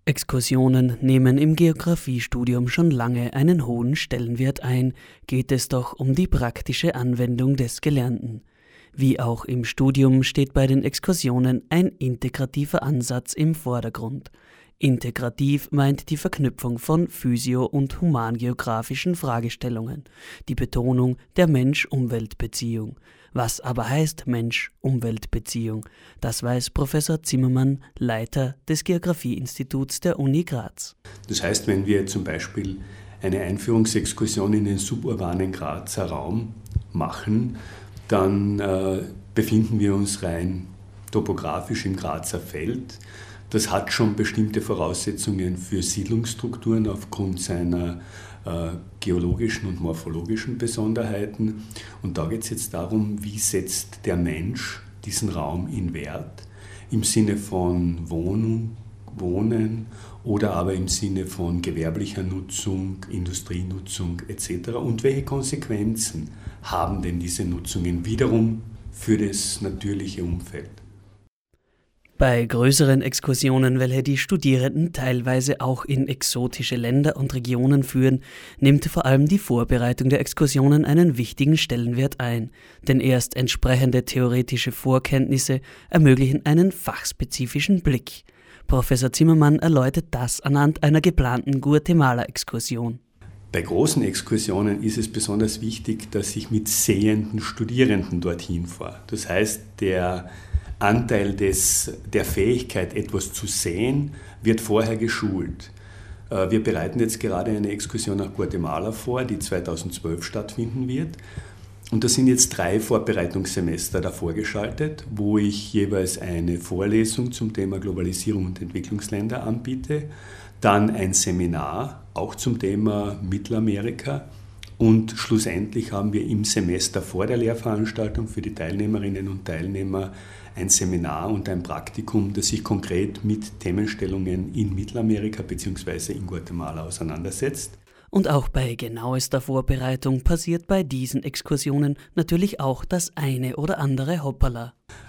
Exkursionen nehmen im Geografiestudium schon lange einen hohen Stellenwert ein, geht es doch um die praktische Anwendung des Gelernten. Wie auch im Studium steht bei den Exkursionen ein integrativer Ansatz im Vordergrund. Integrativ meint die Verknüpfung von physio- und humangeografischen Fragestellungen, die Betonung der Mensch-Umwelt-Beziehung. Was aber heißt Mensch-Umwelt-Beziehung? Das weiß Professor Zimmermann, Leiter des Geografieinstituts der Uni Graz. Das heißt, wenn wir zum Beispiel eine Einführungsexkursion in den suburbanen Grazer Raum machen, dann befinden wir uns rein topografisch im Grazer Feld. Das hat schon bestimmte Voraussetzungen für Siedlungsstrukturen aufgrund seiner geologischen und morphologischen Besonderheiten. Und da geht es jetzt darum, wie setzt der Mensch diesen Raum in Wert im Sinne von Wohnen oder aber im Sinne von gewerblicher Nutzung, Industrienutzung etc. Und welche Konsequenzen haben denn diese Nutzungen wiederum für das natürliche Umfeld? Bei größeren Exkursionen, welche die Studierenden teilweise auch in exotische Länder und Regionen führen, nimmt vor allem die Vorbereitung der Exkursionen einen wichtigen Stellenwert ein, denn erst entsprechende theoretische Vorkenntnisse ermöglichen einen fachspezifischen Blick. Professor Zimmermann erläutert das anhand einer geplanten Guatemala-Exkursion. Bei großen Exkursionen ist es besonders wichtig, dass ich mit sehenden Studierenden dorthin fahre. Das heißt, der Anteil der Fähigkeit, etwas zu sehen, wird vorher geschult. Wir bereiten jetzt gerade eine Exkursion nach Guatemala vor, die 2012 stattfinden wird. Und da sind jetzt 3 Vorbereitungssemester davor geschaltet, wo ich jeweils eine Vorlesung zum Thema Globalisierung und Entwicklungsländer anbiete, dann ein Seminar, auch zum Thema Mittelamerika. Und schlussendlich haben wir im Semester vor der Lehrveranstaltung für die Teilnehmerinnen und Teilnehmer ein Seminar und ein Praktikum, das sich konkret mit Themenstellungen in Mittelamerika bzw. in Guatemala auseinandersetzt. Und auch bei genauester Vorbereitung passiert bei diesen Exkursionen natürlich auch das eine oder andere Hoppala.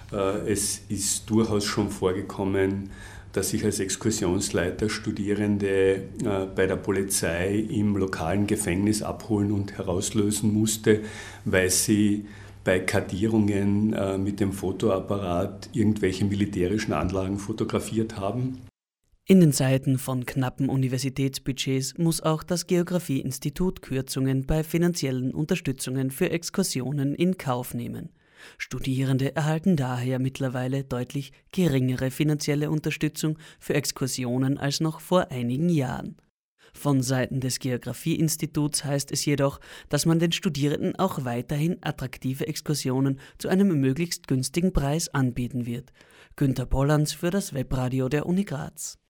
Es ist durchaus schon vorgekommen, dass ich als Exkursionsleiter Studierende bei der Polizei im lokalen Gefängnis abholen und herauslösen musste, weil sie bei Kartierungen mit dem Fotoapparat irgendwelche militärischen Anlagen fotografiert haben. In den Zeiten von knappen Universitätsbudgets muss auch das Geografieinstitut Kürzungen bei finanziellen Unterstützungen für Exkursionen in Kauf nehmen. Studierende erhalten daher mittlerweile deutlich geringere finanzielle Unterstützung für Exkursionen als noch vor einigen Jahren. Von Seiten des Geografieinstituts heißt es jedoch, dass man den Studierenden auch weiterhin attraktive Exkursionen zu einem möglichst günstigen Preis anbieten wird. Günter Pollanz für das Webradio der Uni Graz.